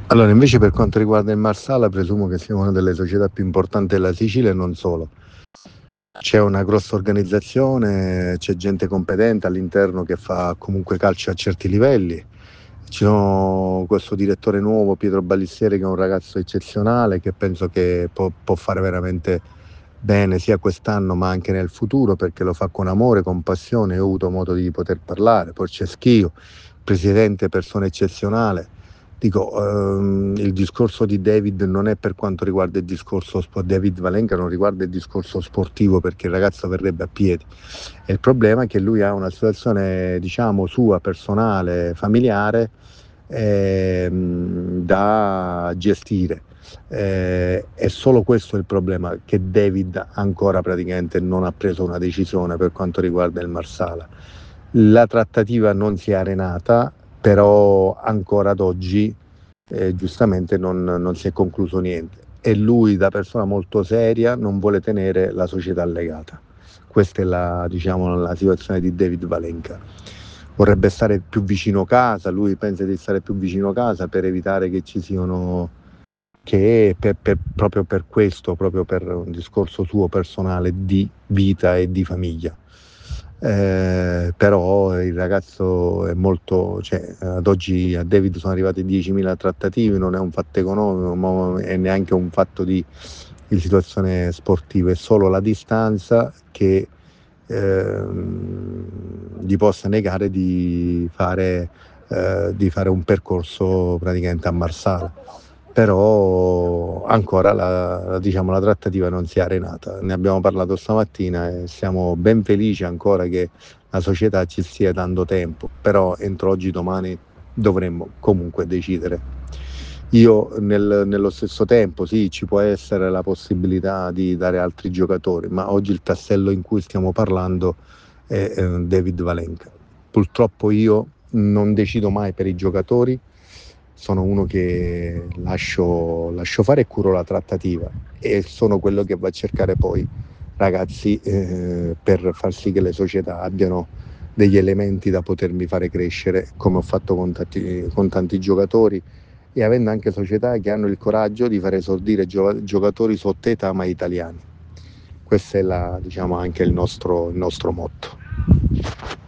Allora, invece per quanto riguarda il Marsala, presumo che sia una delle società più importanti della Sicilia e non solo. C'è una grossa organizzazione, c'è gente competente all'interno che fa comunque calcio a certi livelli. C'è questo direttore nuovo, Pietro Ballistieri, che è un ragazzo eccezionale, che penso che può fare veramente bene sia quest'anno ma anche nel futuro, perché lo fa con amore, con passione. Ho avuto modo di poter parlare. Poi c'è Schio, presidente, persona eccezionale. Dico, il discorso di David non è per quanto riguarda il discorso David Valenca, non riguarda il discorso sportivo, perché il ragazzo verrebbe a piedi. E il problema è che lui ha una situazione, diciamo, sua, personale, familiare, da gestire. È solo questo il problema, che David ancora praticamente non ha preso una decisione per quanto riguarda il Marsala. La trattativa non si è arenata, però ancora ad oggi giustamente non si è concluso niente, e lui, da persona molto seria, non vuole tenere la società legata. Questa è diciamo, la situazione di David Valenca. Vorrebbe stare più vicino casa, lui pensa di stare più vicino casa per evitare che ci siano, che proprio per questo, proprio per un discorso suo personale di vita e di famiglia. Però il ragazzo è molto, cioè, ad oggi a David sono arrivate 10.000 trattative, non è un fatto economico, ma è neanche un fatto di situazione sportiva, è solo la distanza che gli possa negare di fare un percorso praticamente a Marsala. Però ancora diciamo, la trattativa non si è arenata. Ne abbiamo parlato stamattina e siamo ben felici ancora che la società ci stia dando tempo, però entro oggi domani dovremmo comunque decidere. Io nello stesso tempo sì, ci può essere la possibilità di dare altri giocatori, ma oggi il tassello in cui stiamo parlando è David Valenca. Purtroppo io non decido mai per i giocatori, sono uno che lascio fare e curo la trattativa, e sono quello che va a cercare poi ragazzi per far sì che le società abbiano degli elementi da potermi fare crescere, come ho fatto con tanti giocatori, e avendo anche società che hanno il coraggio di fare esordire giocatori sotto età ma italiani. Questo è diciamo, anche il nostro motto.